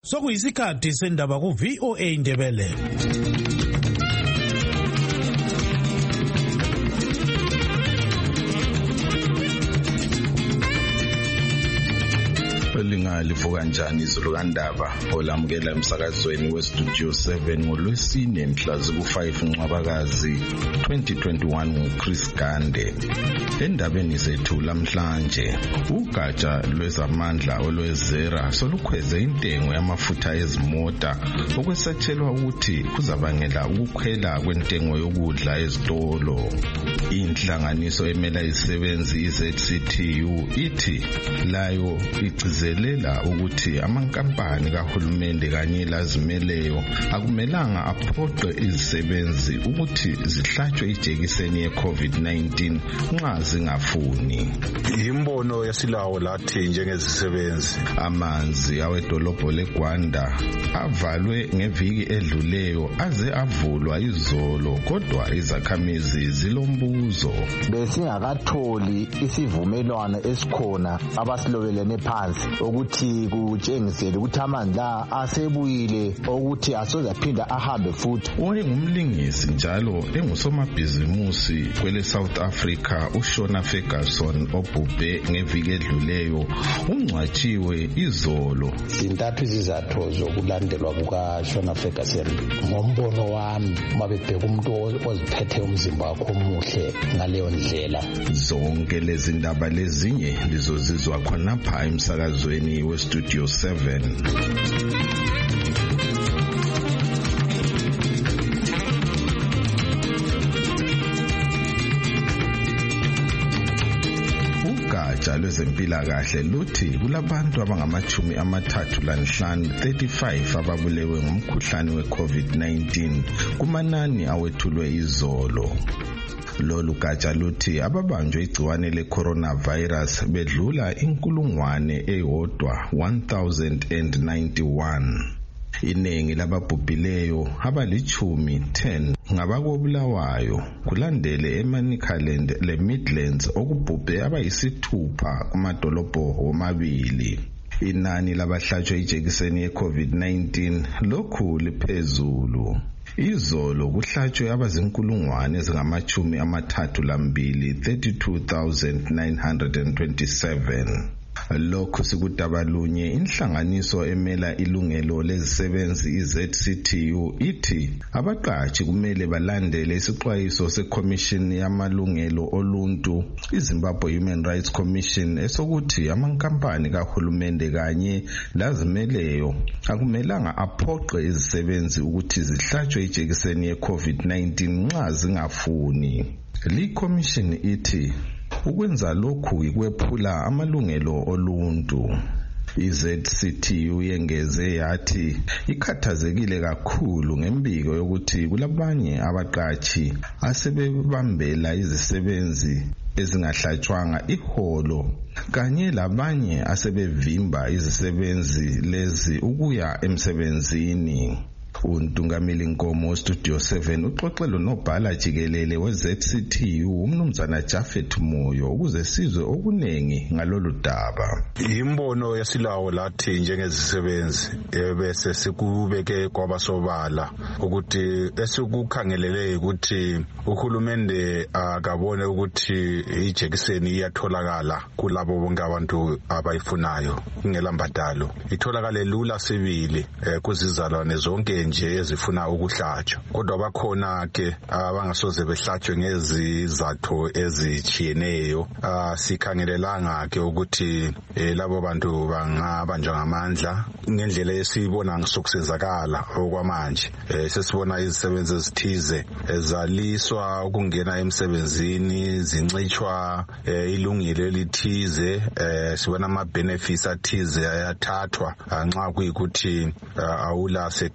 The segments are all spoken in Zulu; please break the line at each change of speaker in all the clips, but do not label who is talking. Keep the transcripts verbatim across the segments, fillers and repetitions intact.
sokuyisikhathi sendaba ku V O A Indebele.
Livuka njani izulu kandaba olamukela emsakazweni westudio seven ngolwesine mhla ziku five Ncwabakazi twenty twenty-one nguChris Gande. Endabeni zethu lamhlanje ugatsha lwezamandla olwezera solukhweze intengo yamafutha ezimota okwesathelwa ukuthi kuzabangela ukukhwela kwentengo yokudla ezitolo. Inhlanganiso emela isebenzi i-Z C T U ithi layo igcizelela ukuthi amankampani kahulumende kanye lazimeleyo akumelanga aphoqe izisebenzi ukuthi zihlatshwe ijekiseni ye-COVID nineteen nxa zingafuni.
Imbono yasilawo lathi njengezisebenzi
amanzi awedolobho leGwanda avalwe ngeviki edluleyo aze avulwa izolo kodwa izakhamizi zilombuzo.
Besingakatholi isivumelwano esikhona abasilobelene phansi ukuthi kutshengisele ukuthi amanzi la asebuyile ukuthi asozaphinda ahambe futhi.
Owayengumlingisi njalo engusomabhizimusi kwele South Africa uShona Ferguson obhubhe ngeviki edluleyo ungcwatshiwe izolo.
Zintathu izizathu zokulandelwa kukaShona Ferguson. Ngombono wami mabebheka umuntu oziphethe umzimba wakhe omuhle ngaleyo ndlela.
Zonke lezi ndaba lezinye lizozizwa khonapha emsakazweni westudio seven. Ugatsha lwezempilakahle luthi kulabantu abangamachumi amathathu lanhlanu thirty-five ababulewe ngumkhuhlane we-COVID nineteen kumanani awethulwe izolo. Lolu gatsha luthi ababanjwe igciwane le-coronavirus bedlula inkulungwane eyodwa one thousand ninety-one. Iningi lababhubhileyo abalichumi ten ngabakobulawayo kulandele eManicaland leMidlands okubhubhe abayisithupha kumadolobho womabili. Inani labahlatshwe ijekiseni ye-COVID nineteen lokhu liphezulu. Izolo kuhlatshwe abazinkulungwane ezingamachumi amathathu lambili thirty-two thousand nine hundred twenty-seven. Lokhu sikudabalunye inhlanganiso emela ilungelo lezisebenzi i-Z C T U ithi abaqashi kumele balandele isixwayiso seCommission yamalungelo oluntu iZimbabwe Human Rights Commission esokuthi amankampani kahulumende kanye lazimeleyo akumelanga aphoqe izisebenzi ukuthi zihlatshwe ijekiseni ye-COVID nineteen nxa zingafuni. Li commission ithi ukwenza lokhu ikwephula amalungelo oluntu. I-Z C T U yengeze yathi ikhathazekile kakhulu ngembiko yokuthi kulabanye abaqashi asebebambela izisebenzi ezingahlatshwanga iholo kanye labanye asebevimba izisebenzi lezi ukuya emsebenzini. Untungameli Nkomo Studio seven uxoxelo nobhala jikelele we-Z C T U umnumzana Jafet Moyo ukuze sizwe okunengi ngalolu daba.
Imbono yasilawo lathi njengezisebenzi bese sikubeke kwabasobala ukuthi esikukhangelele ukuthi uhulumende akabone ukuthi ijekiseni iyatholakala kulabo bonke abantu abayifunayo kungela mbadalo. Itholakale lula sibili kuzizalwane zonke nje ezifuna ukuhlatshwa kodwa bakhona ke abangasoze behlatshwe ngezizathu ezichiyeneyo. Sikhangelelanga ke ukuthi labo bantu bangabanjwa ngamandla ngendlela esibona ngisokusenzakala okwamanje. Sesibona izisebenzi ezithize ezaliswa ukungena emsebenzini zincitshwa ilungile elithize. Sibona ama benefits athize ayathathwa nxa kuyikuthi awula certificate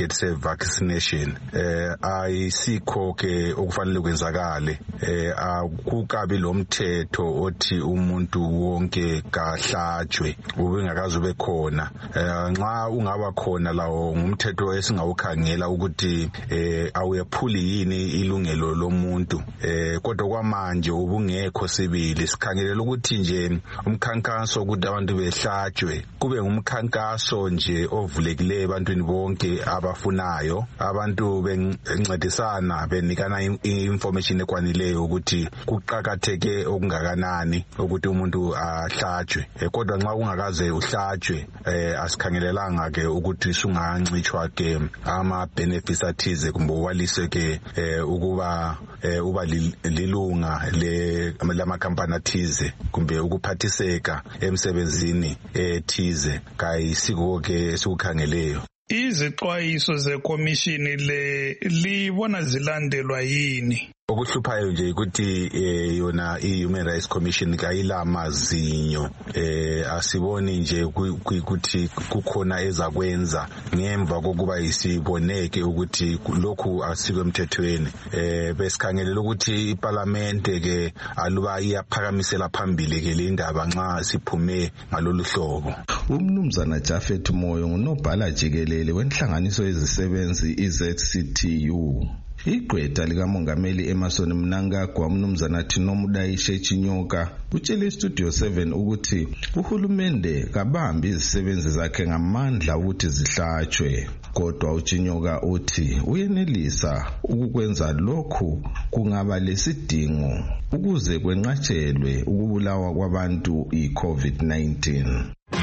certificate se vaccination eh ayisikho ke okufanele kwenzakale eh akukabi lo mthetho othi umuntu wonke kahlatshwe ubengakazi ube khona nxa ungaba khona lawo ngumthetho esingawukhangela ukuthi eh awuyaphuli yini ilungelo lomuntu eh kodwa kwamanje ubungekho sibili sikhangelela ukuthi nje umkhankaso ukuthi abantu behlatshwe kube ngumkhankaso nje ovulekileyo ebantwini bonke abafunayo abantu bencedisana benikana information ekwanileyo ukuthi kuqhakatheke okungakanani ukuthi umuntu ahlatshwe kodwa nxa ungakaze uhlatshwe eh asikhangelelanga ke ukuthi sungancitshwa ke ama benefits athize kumbe walise ke ukuba uba lilunga le lama company athize kumbe ukuphathiseka emsebenzini ethize kayisiko ke esikukhangeleyo.
Izixwayiso zekomishini le libona zilandelwa yini?
Okuhluphayo nje ukuthi yona i-Human Rights Commission kayila mazinyo eh asiboni nje ukuthi kukhona ezakwenza ngemva kokuba isiboneke ukuthi lokhu asikwe emthethweni eh besikhangelela ukuthi iParliament ke aluba iyaphakamisela phambili ke le ndaba nxa siphume ngalolu hlobo.
Umnumzana Jafet Moyo ngunobhala jikelele wenhlanganiso yezisebenzi i-Z C T U. Igqwetha likamongameli Emerson Mnangagwa umnumzana Thinomudayishe Chinyoka utshele iStudio seven ukuthi uhulumende kabambi izisebenzi zakhe ngamandla ukuthi zihlatshwe kodwa uChinyoka uthi uyenelisa ukukwenza lokhu kungaba lesidingo ukuze kwenqatshelwe ukubulawa kwabantu i-COVID nineteen.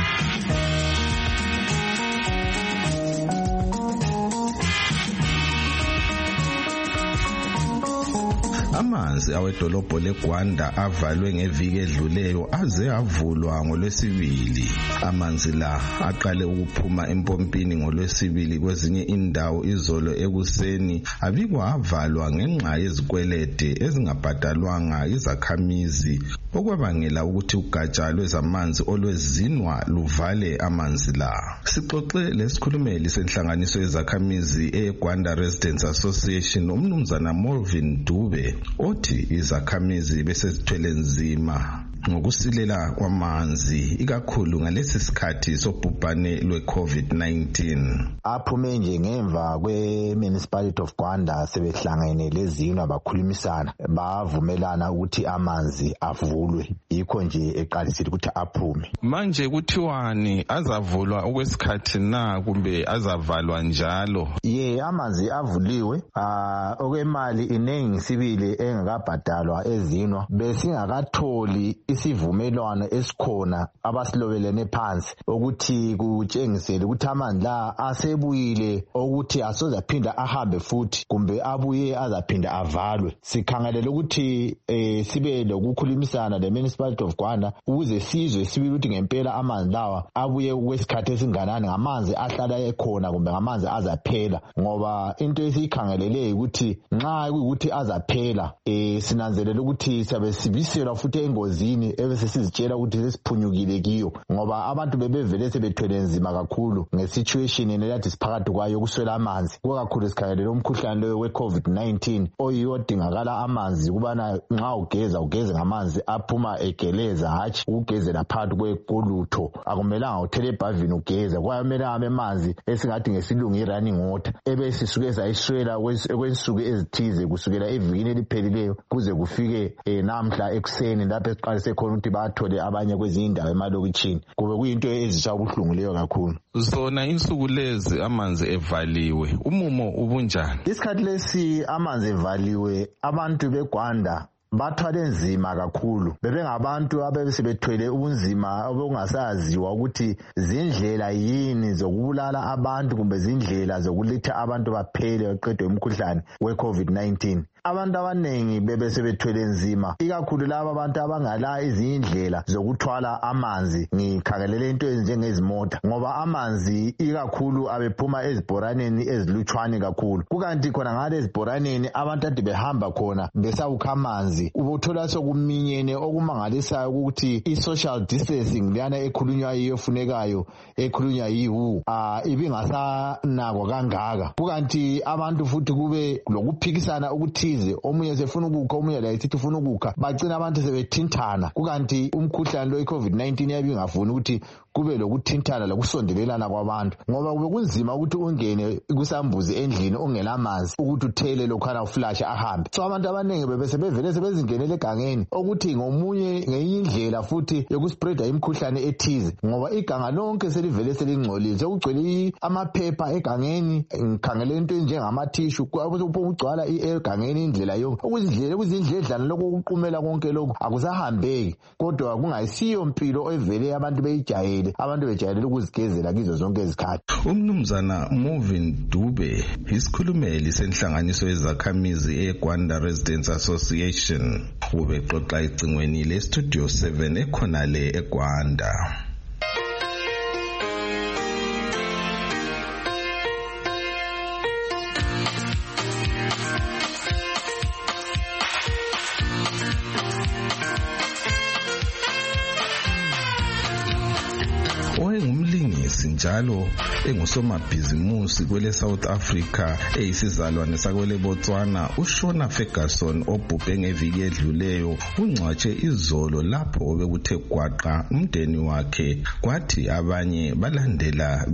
Amanzi awedolobho leGwanda avalwe ngeviki edluleyo aze avulwa ngolwesibili. Amanzi la aqale ukuphuma empompini ngolwesibili kwezinye indawo izolo ekuseni abikwa avalwa ngenxa yezikwelede ezingabhadalwanga izakhamizi okwabangela ukuthi ugatsha lwezamanzi olwezinwa luvale amanzi la. Sixoxe lesikhulumeli senhlanganiso yezakhamizi eGwanda Residents Association umnumzana Morvin Dube othi izakhamizi besezithwele nzima ngokusilela kwamanzi ikakhulu ngalesi sikhathi sobhubhane lwe-COVID nineteen.
Aphume nje ngemva kwe-Municipality of Gwanda sebehlangene lezinwa bakhulumisana bavumelana ukuthi amanzi avulwe yikho nje eqalisile ukuthi aphume.
Manje kuthiwani azavulwa okwesikhathi na kumbe azavalwa njalo?
Ye amanzi avuliwe ah okwemali inengi sibili engakabhadalwa ezinwa besingakatholi isivumelwano esikhona abasilobelene phansi ukuthi kutshengisele ukuthi amandla asebuyile ukuthi asoze aphinda ahambe futhi kumbe abuye azaphinda avalwe. Sikhangelela ukuthi eh sibe lokukhulumisana le Municipality of Gwanda ukuze sizwe sibili ukuthi ngempela amanzi lawa abuye kwesikhathi esinganani ngamanzi ahlala ekhona kumbe ngamanzi azaphela ngoba into esiyikhangelele ukuthi nxa ukuthi azaphela eh sinanzelela ukuthi sabe sibiselwa futhi engozini ebese sizitshela ukuthi sesiphunyukile kiyo ngoba abantu bebevele sebethwele nzima kakhulu ngesituation elathi siphakathi kwayo kuswela amanzi kakhulu sikhangelela umkhuhlane lo we-COVID nineteen oyiwo dingakala amanzi kubana nxa ugeza ugeze ngamanzi aphuma egeleza hatshi ugezela phakathi kwekolutho akumelanga uthele ebhavini ugeza kwamela amanzi esingathi ngesilungu i-running water ebese sisuke sayiswela kwensuku ezithize kusukela evikini eliphelileyo kuze kufike namhla ekuseni lapho esiqalise khona ukuthi bathole abanye kwezinye indawo emalokitshini kube kuyinto ezisha ubuhlungu leyo kakhulu.
Zona insuku lezi amanzi evaliwe umumo ubunjani?
Isikhathi lesi amanzi evaliwe abantu beGwanda bathwale nzima kakhulu bebengabantu abebesebethwele ubunzima obungasaziwa ukuthi zindlela yini zokubulala abantu kumbe zindlela zokuletha abantu baphele beqedwe umkhuhlane we-COVID nineteen. abantu abanengi bebese bethwele nzima ikakhulu laba abantu abangala izindlela zokuthwala amanzi ngikhangelele into ezinjengezimota ngoba amanzi ikakhulu abephuma ezibhoraneni ezilutshwane kakhulu kukanti khona ngale ezibhoraneni abantu ade behamba khona besawukha amanzi ubuthola sokuminyene okumangalisayo ukuthi i-social distancing leyana ekhulunywa iyofunekayo ekhulunywa yiwu ah ibingasanakwa kangaka kukanti abantu futhi kube lokuphikisana ukuthize omunye sefuna ukukha omunye la isithi ufuna ukukha bagcina abantu sebethinthana kukanti umkhuhlane lo i-covid nineteen yabingafuni ukuthi kube lokuthintana lokusondelelana kwabantu ngoba kube kunzima ukuthi ungene kusambuzi endlini ongelamanzi ukuthi uthele lokhana uflash ahambe so abantu abaningi bebese bevele sebezingenele egangeni ukuthi ngomunye ngenye indlela futhi yokuspreada imikhuhlane ethize ngoba iganga lonke selivele selingcolile sokugcwele amaphepha egangeni ngikhangele into njengamatishu ukugcwala egangeni indlela yonke okuzindlela kuzindledlana lokho ukuqumela konke lokho akusahambeki kodwa kungayisiyo impilo evele abantu beyijayele abantu bejayele ukuzigezela kizo zonke izikhathi.
Umnumzana Movin Dube isikhulumeli senhlanganiso yezakhamizi eGwanda Residents Association ubexoxa icingweni le Studio seven ekhona le eGwanda. Owengumlingisi njalo engusomabhizimusi kwele South Africa eyisizalwane sakwele Botswana uShona Ferguson obhubhe ngeviki edluleyo ungcwatshe izolo lapho bekuthe gwaqa umndeni wakhe kwathi abanye balandela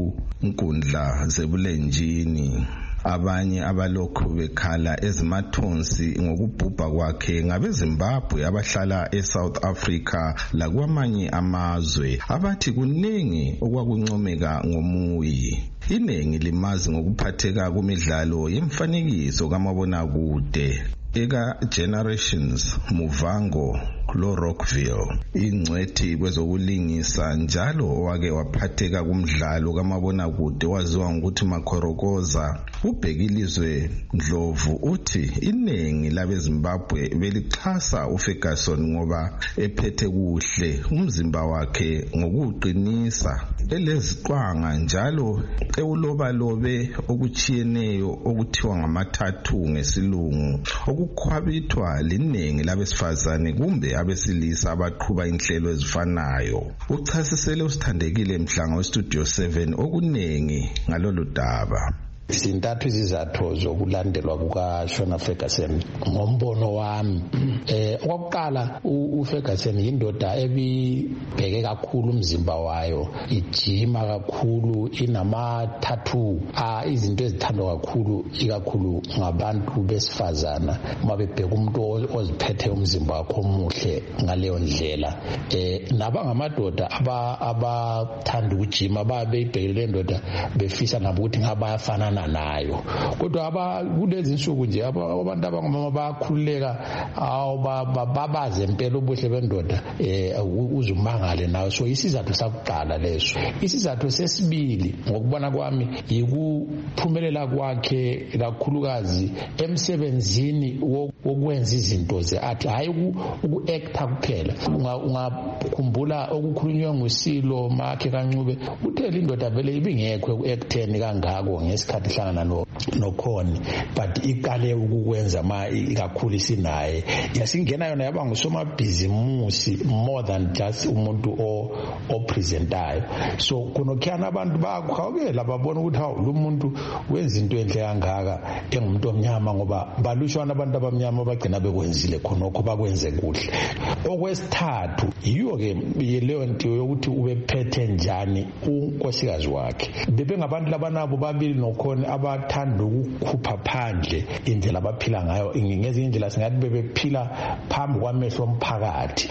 bekunkundla zebulenjini. Abanye abalokhu bekhala ezimathonsi ngokubhubha kwakhe ngabeZimbabwe abahlala eSouth Africa lakwamanye amazwe abathi kuningi okwakuncomeka ngomuyi. Iningi limazi ngokuphatheka kumidlalo yemfanekiso kamabonakude eka Generations Muvango lo Rockville ingcwethi kwezokulingisa njalo owake waphatheka kumdlalo kamabonakude waziwa ngokuthi Makhorokoza ubhekilizwe Ndlovu uthi iningi labeZimbabwe belixhasa uFerguson ngoba ephethe kuhle umzimba wakhe ngokuqinisa eleziqwanga njalo ewulobalobe okuchiyeneyo okuthiwa ngamathatu ngesilungu okukhwabithwa liningi labesifazane kumbe abesilisa abaqhuba inhlelo ezifanayo. Uchasisele usithandekile Mhlanga weStudio seven okunengi ngalolu daba.
Sintathu izizathu zokulandelwa kukaShona Ferguson ngombono wami. Eh okokuqala uFerguson indoda ebibheke kakhulu umzimba wayo, ijima kakhulu, inama tattoo, ah izinto ezithandwa kakhulu ikakhulu ngabantu besifazana uma bebheka umuntu oziphethe umzimba wakhe omuhle ngaleyo ndlela. Eh nabangamadoda aba abathanda ukujima babeyibhekele indoda befisa nabo ukuthi ngabayafana nayo kodwa aba kulezi insuku nje abantu abangomama bayakhululeka awu babaze impela ubuhle bendoda eh uzumangale nawe. So isizathu sakuqala leso. Isizathu sesibili ngokubona kwami yikuphumelela kwakhe kakhulukazi emsebenzini wokwenza izinto ze athi hayi uku-acta kuphela. Ungakhumbula okukhulunywe nguSilo Makhe kaNcube uthele indoda vele ibingekho eku-acteni kangako ngesikhathi hlangana no nokhona but iqale ukukwenza ma ikakhulu isinaye yasingena yona yaba ngusomabhizimusi more than just umuntu o opresentayo. So kunokhana abantu bayakhawukela babona ukuthi hawu lo muntu wenza into enhle kangaka engumuntu omnyama ngoba balushwana abantu abamnyama bagcina bekwenzile khonokho bakwenze kuhle. Okwesithathu yiyo ke leyo nto yokuthi ubephethe njani unkosikazi wakhe. Bebe ngabantu labanabo babili nokhona abathanda ukukhupha phandle indlela abaphila ngayo. Ngezinye indlela singathi bebephila phambi kwamehlo omphakathi,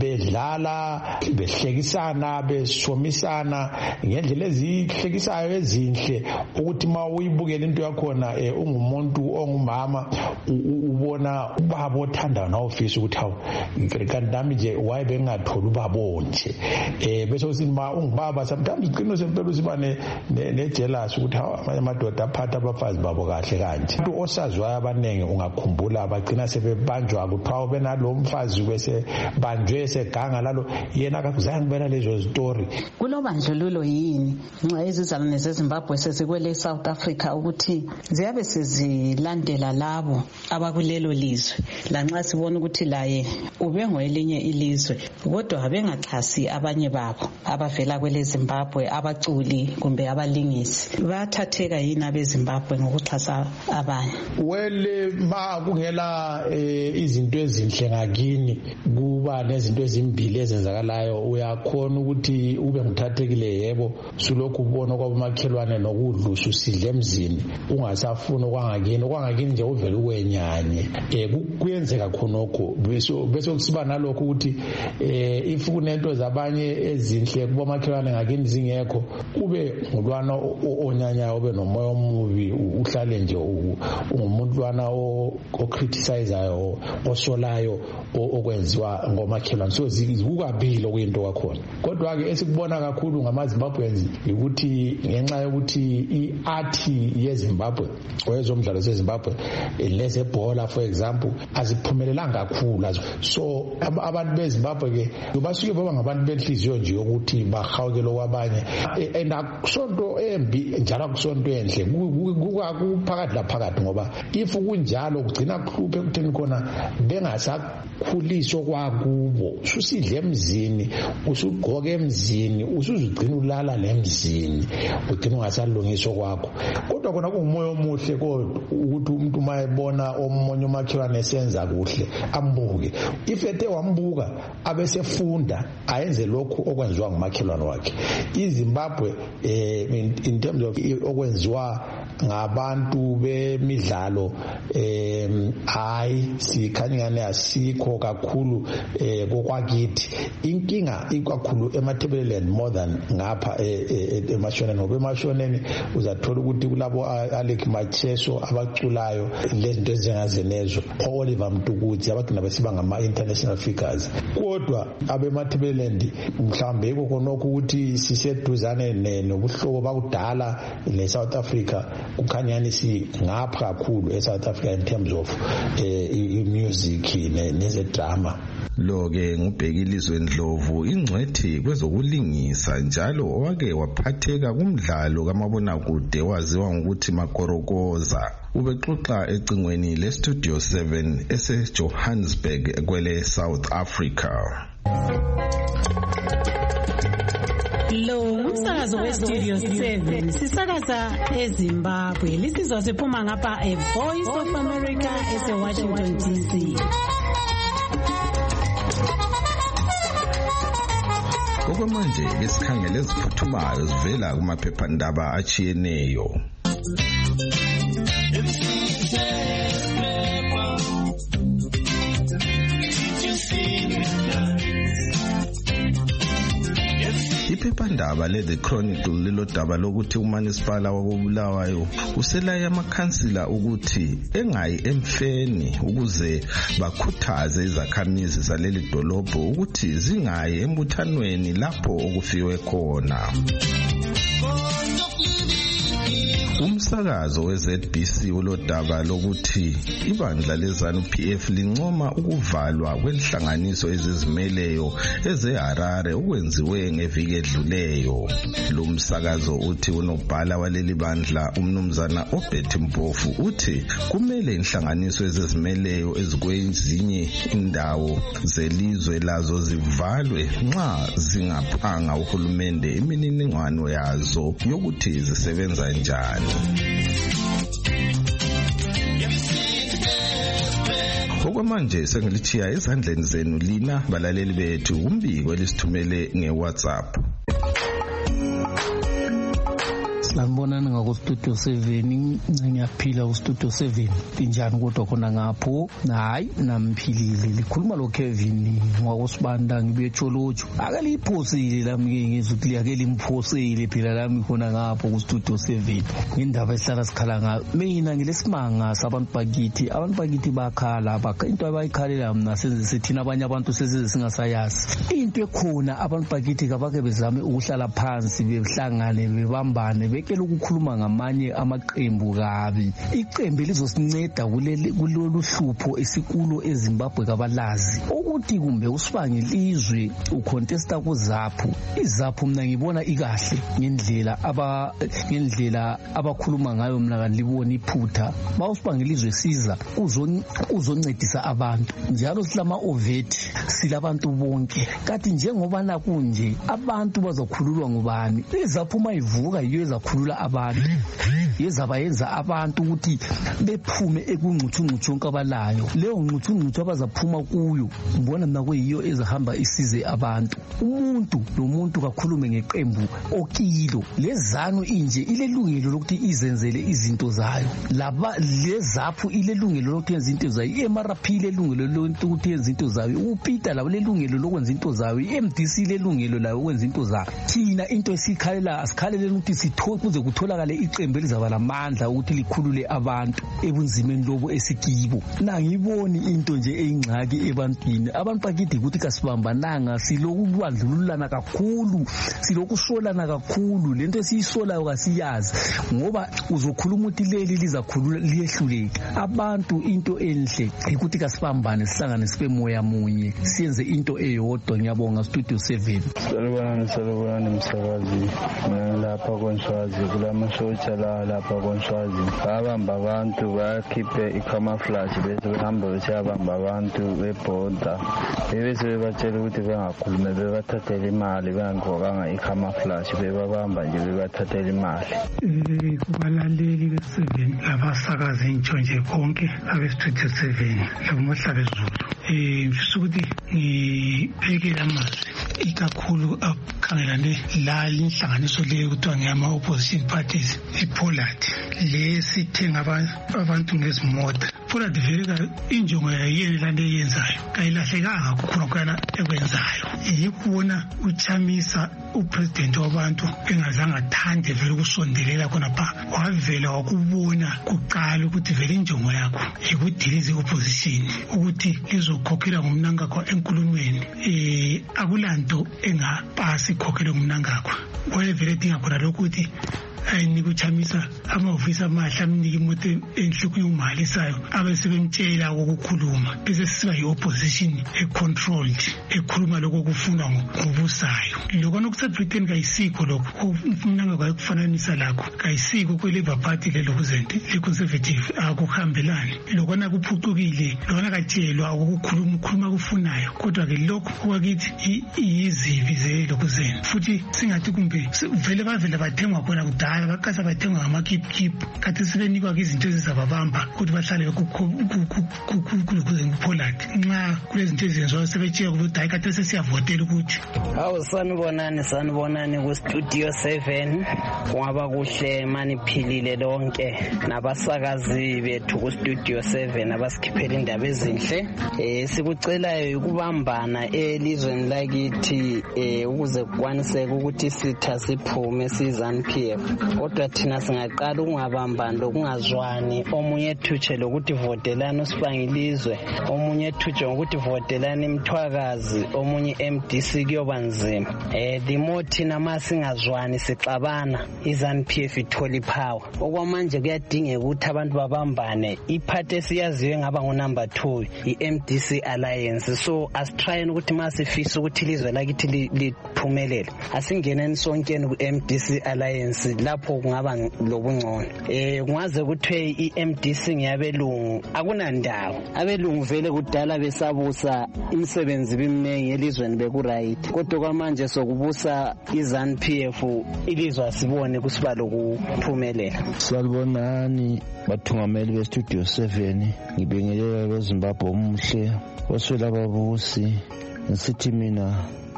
bedlala, behlekisana, besomisana ngendlela ezihlekisayo ezinhle ukuthi ma uyibukela into yakhona ungumuntu ongumama ubona ubaba othanda na office ukuthi hawu kanti nami nje why bengathola ubaba nje eh bese usithi ma ungubaba sometimes iqiniso sempela usibane ne jealous ukuthi hawu amanye amadoda amadoda aphatha abafazi babo kahle kanje. Umuntu osaziwayo abaningi ungakhumbula bagcina sebebanjwa kuthiwa benalo mfazi bese banjwe seganga lalo yena akazange bena lezo story.
Kulobandlululo yini nxa izizalwane zeZimbabwe sezikwele South Africa ukuthi ziyabe sezilandela labo abakulelo lizwe lanxa sibona ukuthi laye ube ngoelinye ilizwe kodwa abengaxhasi abanye babo abavela kwele Zimbabwe abaculi kumbe abalingisi bathatheka yini abeZimbabwe ngokuxhasa abanye.
Wele ma kungela izinto ezinhle ngakini kuba nezinto ezimbili ezenzakalayo uyakhona ukuthi ube ngithathekile yebo sulokhu ubona kwabomakhelwane nokudla usidle emzini ungasafuna kwangakini kwangakini nje uvela ukwenyanye eh kuyenzeka khonokho bese bese kusiba nalokho ukuthi eh if kunento zabanye ezinhle kubomakhelwane ngakini zingekho ube ngulwana onyanya ube nomoya omubi uhlale nje ungumuntu wana o criticizeayo osolayo okwenziwa ngomakhelwane so zikukabili okuyinto kwakhona. Kodwa ke esikubona kakhulu ngamaZimbabweans ukuthi ngenxa yokuthi iart yeZimbabwe oyezomdlalo seZimbabwe lezebhola for example aziphumelelanga kakhulu so abantu beZimbabwe ke basuke baba ngabantu benhliziyo nje ukuthi bahawukele kwabanye and akusonto embi njalo akusonto enhle kuphakathi laphakathi ngoba if kunjalo kugcina kuhluphe ekutheni khona bengasakhuliswa kwakubo ususidle emzini usugqoke emzini usuzigcina ulala lemzini ugcina ungasalungiswa kwakho kodwa khona kungumoya omuhle kodwa ukuthi umuntu mayebona omunye umakhelwane esenza kuhle ambuke if ethe wambuka abesefunda ayenze lokhu okwenziwa ngumakhelwane wakhe. iZimbabwe eh in terms of okwenziwa ngabantu bemidlalo eh hayi sikhanyane asikho kakhulu eh kokwakithi inkinga ikakhulu eMatabeleland more than ngapha eMashoneni ngoba eMashoneni uzathola ukuthi kulabo Alec Macheso abaculayo lezinto ezingazenezo Oliver Mtukudzi abagcina besiba ngama international figures kodwa abeMatabeleland mhlambe konokho ukuthi siseduzane nobuhlobo bakudala neSouth Africa kukhanyani si ngapha kakhulu eSouth Africa in terms of eh music neze drama.
Lo ke ngubhekilizwe Ndlovu ingcwethi kwezokulingisa njalo owake waphatheka kumdlalo kamabonakude waziwa ngokuthi Makorokoza ubexoxa ecingweni le Studio seven ese Johannesburg kwele South Africa.
Lo umsakazo we Studio seven sisakaza eZimbabwe lisizwa siphuma ngapha e Voice of America ese Washington D C.
Okwamanje besikhangele eziphuthumayo zivela kumaphephandaba achiyeneyo. Iphephandaba le The Chronicle lilodaba lokuthi uManisipala wakoBulawayo uselaya amakhansila ukuthi engayi emfeni ukuze bakhuthaze izakhamizi zaleli dolobho ukuthi zingayi embuthanweni lapho okufiwe khona. Umsakazo we-Z B C ulodaba lokuthi ibandla leZANU P F lincoma ukuvalwa kwenhlanganiso ezizimeleyo ezeHarare okwenziwe ngeviki edluleyo. Lo msakazo uthi unobhala waleli bandla umnumzana Obert Mpofu uthi kumele inhlanganiso ezizimeleyo ezikwezinye indawo zelizwe lazo zivalwe nxa zingaphanga uhulumende imininingwane yazo yokuthi zisebenza njani. Okwamanje sengilithiya ezandleni zenu lina balaleli bethu umbiko elisithumele ngeWhatsApp.
Sanibonani ngako Studio seven ngiyaphila ku Studio seven injani kodwa khona ngapho hayi namphilile likhuluma lo Kevin ngwakosibanda ngibuye Tsholotsho ake liphosile lami ngizwe ukuthi ake limphosile phela lami khona ngapho ku Studio seven indaba esihlala sikhala ngayo mina ngilesimanga sabantu bakithi abantu bakithi bakhala bakha into abayikhalela mina senze thina abanye abantu sesize singasayazi into ekhona abantu bakithi kabake bezame ukuhlala phansi behlangane bebambane singekela ukukhuluma ngamanye amaqembu kabi. Iqembu lizosinceda kulolu hlupho esikulo eZimbabwe kabalazi ukuthi kumbe uSibanye Lizwe ucontesta kuZAPU. iZAPU mina ngibona ikahle ngendlela aba ngendlela abakhuluma ngayo, mina kanibona iphutha. BawuSibanye Lizwe siza uzoncedisa abantu njalo silama ovethi silabantu bonke. Kanti njengoba nakunje abantu bazokhululwa ngubani? iZAPU mayivuka yiyo ezakhulula abantu, yezaba yenza abantu ukuthi bephume ekungcuthungcuthonke abalayo. Leyo ngcuthungcuthu abazaphuma kuyo ngibona mina kuyiyo ezahamba isize abantu. Umuntu nomuntu kakhulume ngeqembu okilo. Lezanu inje ilelungelo lokuthi izenzele izinto zayo. Laba leZAPU ilelungelo lokuthi yenze izinto zayo. I-M R P ilelungelo lokuthi yenze izinto zayo. uPeter labo lelungelo lokwenza izinto zayo. I-M D C ilelungelo layo ukwenza izinto zayo. Thina into esikhalela asikhalele ukuthi sithola kuze kutholakale iqembu elizaba lamandla ukuthi likhulule abantu ebunzimeni lobo esikibo. Nangiboni into nje eyingxaki ebantwini. Abantu bakithi ukuthi kasibambananga, silokubandlululana kakhulu, silokusolana kakhulu. Lento esiyisolayo kasiyazi ngoba uzokhuluma ukuthi leli lizakhulula liyehluleke. Abantu into enhle ukuthi kasibambane, sihlangane sibe moya munye, siyenze into eyodwa. Ngiyabonga Studio seven.
Salubani salubani msakazi. Mina lapha koNswazi kulamashotsha la lapha koNswazi. Babamba abantu bakhiphe icamouflage bese behamba besiyabamba abantu bebhoda. Bese bebatshela ukuthi bengakhulume, bebathathela imali, bengagqokanga icamouflage, bebabamba nje bebathathela imali.
Eh kubalaleli be-seven labasakaza intshontshe konke abe-Studio seven laboMahlabe Zulu. Eh ngifisa ukuthi ngiphekele amazwi ikakhulu akhangelane la inhlanganiso leyo kuthiwa ngeyama-opposition parties, iPollard lesithenga abantu ngezimota. Pollard vele injongo yayiyeni lento eyenzayo, kayilahlekanga kukhona ekwenzayo. Yikubona uChamisa upresident wabantu engazange athande vele ukusondelela khona pha, wavela wakubona kuqala ukuthi vele injongo yakho yikudiliza i-opposition ukuthi izokhokhela ngomnankakho enkulumweni. Eh akulanto engapasi ikhokhele ngomnankakho. Kwaye vele dinga khona lokho ukuthi ayinike uChamisa amahhovisi amahle, amnike imoto enhle imali sayo, abesebemtshela ukukhuluma bese siba yi-opposition e-controlled ekhuluma lokho kufunwa ngobusayo. Lokho nokuseBritain kayisikho lokho umnanga kwakufananisa lakho, kayisikho kwe-Labour Party lelo kuzente le-Conservative akuhambelani. Lokho nakuphucukile, lokho katshelwa ukukhuluma ukukhuluma kufunayo, kodwa ke lokho kwakithi izibi zelo kuzente. Futhi singathi kumbe vele bavele bathengwa khona kudala, bakasa bathengwa ngamakhipkhip, kathi sibenikwa izinto ezizababamba ukuthi bahlale kuPollard. Nxa kulezinto ezenziwayo sebetshiywa ukuthi hayi kathi sesiyavotela ukuthi.
Hawu sanibonani sanibonani kuStudio seven. Kungaba kuhle maniphilile lonke nabasakazi bethu kuStudio seven abasikhiphela indaba ezinhle. Eh sikucelayo ukubambana elizweni lakithi eh ukuze kukwaniseke ukuthi sitha siphume sizanu P F. Kodwa thina singaqala ukungabambani lokungazwani, omunye ethutshe lokuthi votelana uSibanye Lizwe, omunye ethutshe ngokuthi votelana iMthwakazi, omunye M D C kuyoba nzima. Eh the more thina masingazwani sixabana izanu P F ithola ipower. Okwamanje kuyadingeka ukuthi abantu babambane. Iphathi esiyaziwe ngaba ngo number two i-M D C Alliance. So asitrying ukuthi masifisa ukuthi ilizwe lakithi liphumelele, asingeneni sonkeni ku-M D C Alliance lapho kungaba lobungcono. Eh kungaze kuthiwe i-M D C ngiyabelungu, akunandawo. Abelungu vele kudala besabusa imisebenzi bimnengi elizweni beku-right, kodwa kwamanje sokubusa izanu P F ilizwe asibone kusiba lokuphumelela.
Salibonani bathungameli beStudio seven, ngibingelela beZimbabwe omuhle oswela babusi. Ngisithi mina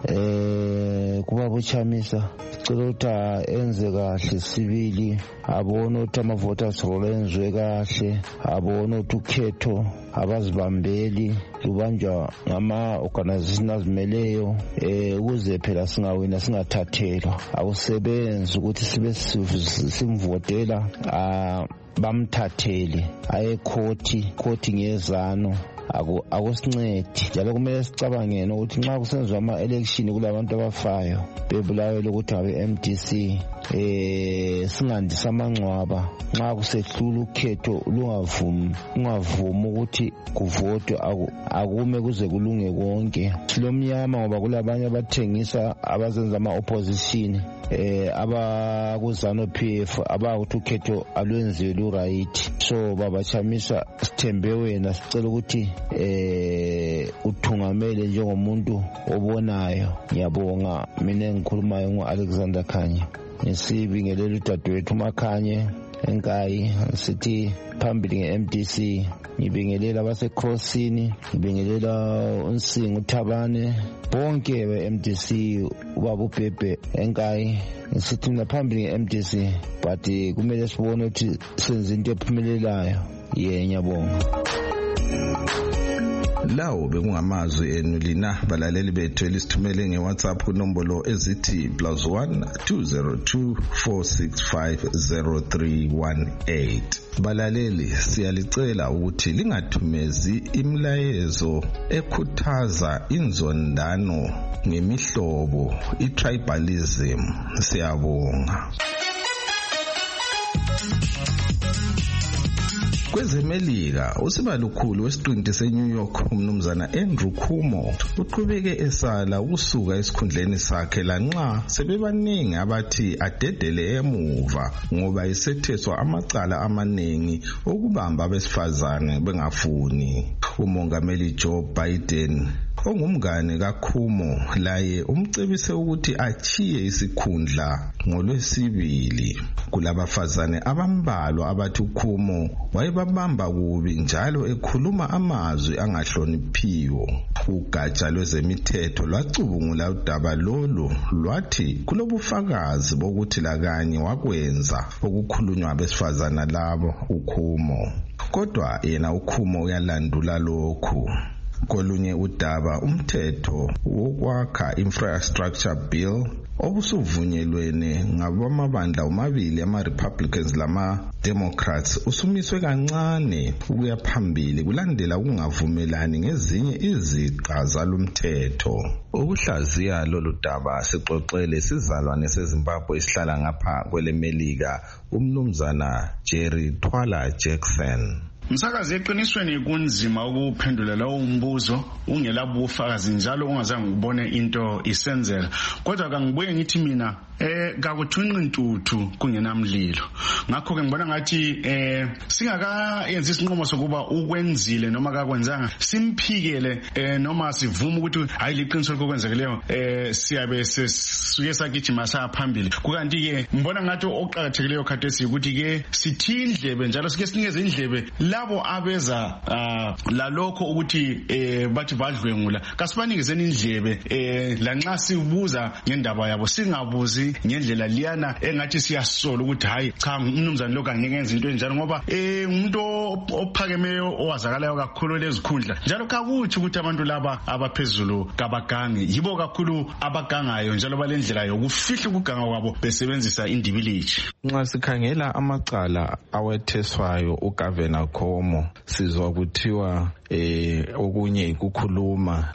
eh kuba uChamisa cela ukuthi enze kahle sibili, abone ukuthi ama-voters roll enziwe kahle, abone ukuthi ukhetho abazibambeli lubanjwa ngama-organization azimeleyo eh ukuze phela singawina singathathelwa. Akusebenzi ukuthi sibe simvotela bamthathele aye khoti khoti ngezano, akusincedi. Njalo kumele sicabangene ukuthi nxa kusenziwa ama-election kulabantu abafayo bebulawe ukuthi ngabe-M D C eh
eh singandisa amangcwaba nxa kusehlula ukhetho lungavumi ungavumi ukuthi kuvotwe akume kuze kulunge konke. Silomnyama ngoba kulabanye abathengisa abazenza ama opposition eh abakuzano P F abakuthi ukhetho alwenziwe lu right. So babachamisa sithembe wena sicela ukuthi eh uthungamele njengomuntu obonayo. Ngiyabonga mina ngikhulumayo ngo-Alexander Khanye. Ngisibingelela udadewethu uMakhanye enkayi sithi phambili nge-M D C. Ngibingelela abase-Crossini, ngibingelela uNsingo uThabane bonke be-M D C ubaba uBhebhe enkayi. Ngisithi mina phambili nge-M D C but kumele sibone ukuthi senze into ephumelelayo. Ye ngiyabonga.
Lawo bekungamazwi enu lina balaleli bethu elisithumele ngeWhatsApp kunombolo ezithi plus one two zero two four six five zero three one eight. Balaleli siyalicela ukuthi lingathumezi imlayezo ekhuthaza inzondano ngemihlobo itribalism. Siyabonga. Kwezemelika usibalukhulu wesiqinti seNew York umnumzana Andrew Cuomo uqhubeke esala ukusuka esikhundleni sakhe lanxa sebebaningi abathi adedele emuva ngoba isetheswa amacala amaningi okubamba abesifazane bengafuni. Umongameli Joe Biden ongumngane kaCuomo laye umcebise ukuthi achiye isikhundla ngolwesibili. Kulabafazane abambalwa abathi uCuomo wayebabamba kubi njalo ekhuluma amazwi angahloniphiwe. Ugatsha lwezemithetho lwacubungula udaba lolu lwathi kulobufakazi bokuthi lakanye wakwenza okukhulunywa abesifazana labo uCuomo. Kodwa yena uCuomo uyalandula lokhu. Kolunye udaba umthetho wokwakha infrastructure bill obusuvunyelwene ngabamabandla omabili ama-Republicans lama-Democrats usumiswe kancane ukuya phambili kulandela ukungavumelani ngezinye iziqa zalomthetho. Ukuhlaziya lolu daba sixoxele sizalwane seZimbabwe esihlala ngapha kwelemelika umnumzana Jerry Twala Jackson.
Msakazi eqinisweni kunzima ukuphendula lawo umbuzo ungelabo ubufakazi njalo ungazange ubone into isenzela. Kodwa kangibuye ngithi mina eh kakuthunqa intuthu kungenamlilo. Ngakho ke ngibona ngathi eh singakayenza isinqumo sokuba ukwenzile noma kakwenzanga simphikele eh noma sivume ukuthi hayi liqiniso lokwenzekileyo eh siyabe sisuke sagijima saphambili. Kukanti ke ngibona ngathi oqhakathekileyo khathesi ukuthi ke sithindlebe njalo sike sinikeze indlebe labo abeza uh, lalokho ukuthi eh bathi badlwengula kasibanikizeni indlebe eh lanxa sibuza ngendaba yabo singabuzi ngendlela liyana engathi siyasola ukuthi hayi cha umnumzane lokho angeke enze into enjalo ngoba eh umuntu ophakemeyo owazakalayo kakhulu lezikhundla njalo kakuthi ukuthi abantu laba abaphezulu kabagangi yibo kakhulu abagangayo njalo balendlela yokufihla ukuganga kwabo besebenzisa indibilithi.
Nxa sikhangela amacala awetheswayo uGovernor Cuomo sizwa kuthiwa eh okunye ikukhuluma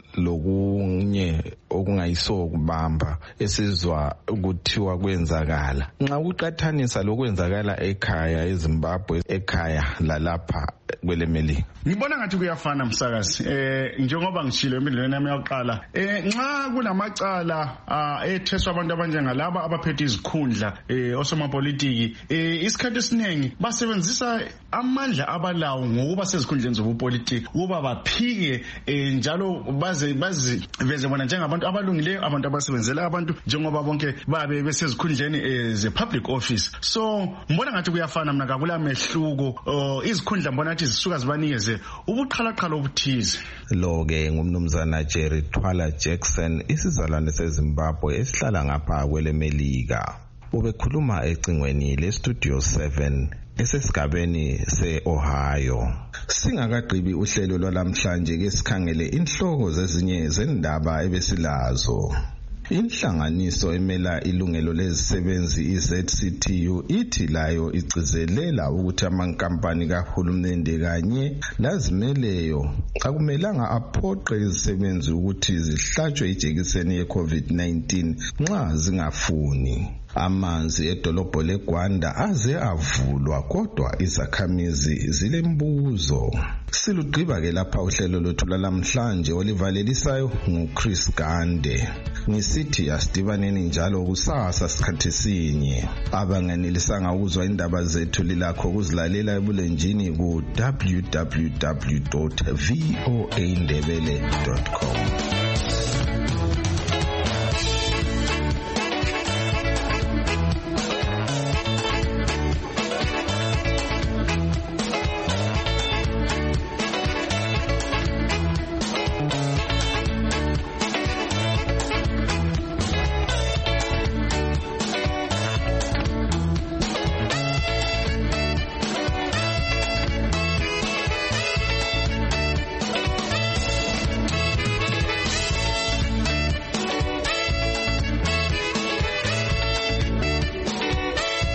lokunye okungayisokubamba esizwa ukuthiwa kwenzakala. Nxa uqathanisa lokwenzakala ekhaya eZimbabwe ekhaya lalapha kwelemelika
ngibona ngathi kuyafana msakazi eh njengoba ngishilo emidlweni yami yokuqala eh nxa kunamacala etheswa abantu abanjengalaba abaphethe izikhundla eh osomapolitiki eh isikhathi esiningi basebenzisa amandla abalawo ngokuba sezikhundleni zobupolitiki ukuba baphike eh njalo baze bazi veze bona njengabantu abalungileyo abantu abasebenzela abantu njengoba bonke babe besezikhundleni ze public office. So ngibona ngathi kuyafana mina kakula mehluko izikhundla mbona athi zisuka zibanikeze ubuqhalaqhala obuthize.
Lo ke ngumnumzana Jerry Twala Jackson isizalwane seZimbabwe esihlala ngapha kwelemelika. Ubekhuluma ecingweni le Studio seven esesigabeni se-Ohio. Singakagqibi uhlelo lwalamhlanje ke sikhangele inhloko zezinye zendaba ebesilazo. Inhlanganiso emela ilungelo lezisebenzi i-Z C T U ithi layo igcizelela ukuthi amankampani kahulumende kanye lazimeleyo akumelanga aphoqe izisebenzi ukuthi zihlatshwe ijekiseni ye-COVID nineteen nxa zingafuni. Amanzi edolobho leGwanda aze avulwa kodwa izakhamizi zilembuzo. Silugqiba ke lapha uhlelo lwethu lamhlanje olivalelisayo nguChris Gande. Ngisithi asidibaneni njalo kusasa sikhathi sinye. Abanganelisanga ukuzwa indaba zethu lilakho ukuzilalela ebulenjini ku w w w dot v o a ndebele dot com.